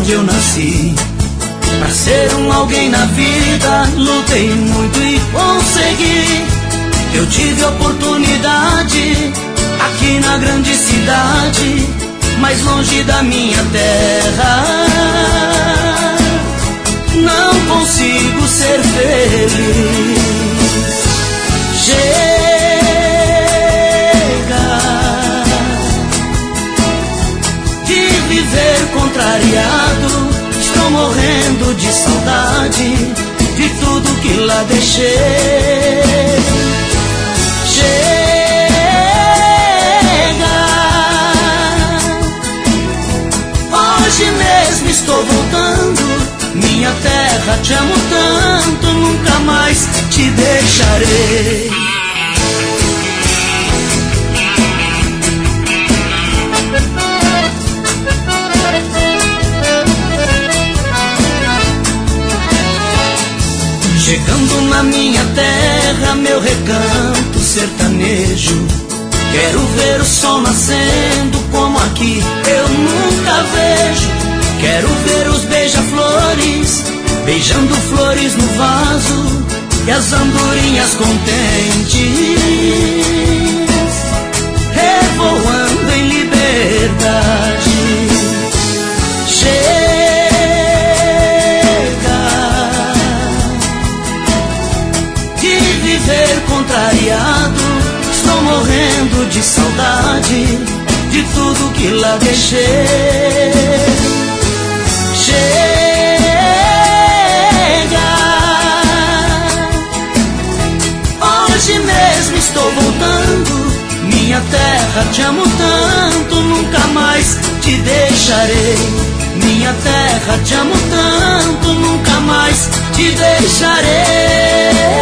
onde eu nasci. Pra ser um alguém na vida, lutei muito e consegui. Eu tive oportunidade aqui na grande cidade, mais longe da minha terra. Não consigo ser feliz. Chega de viver contrariado. Estou morrendo de saudade de tudo que lá deixei. Chega, hoje mesmo estou voltando. Minha terra, te amo tanto, nunca mais te deixarei. Chegando na minha terra, meu recanto sertanejo, quero ver o sol nascendo como aqui eu nunca vejo. Quero ver os beija-flores beijando flores no vaso e as andorinhas contentes revoando em liberdade. Viver contrariado, estou morrendo de saudade de tudo que lá deixei. Chega, hoje mesmo estou voltando. Minha terra, te amo tanto, nunca mais te deixarei. Minha terra, te amo tanto, nunca mais te deixarei.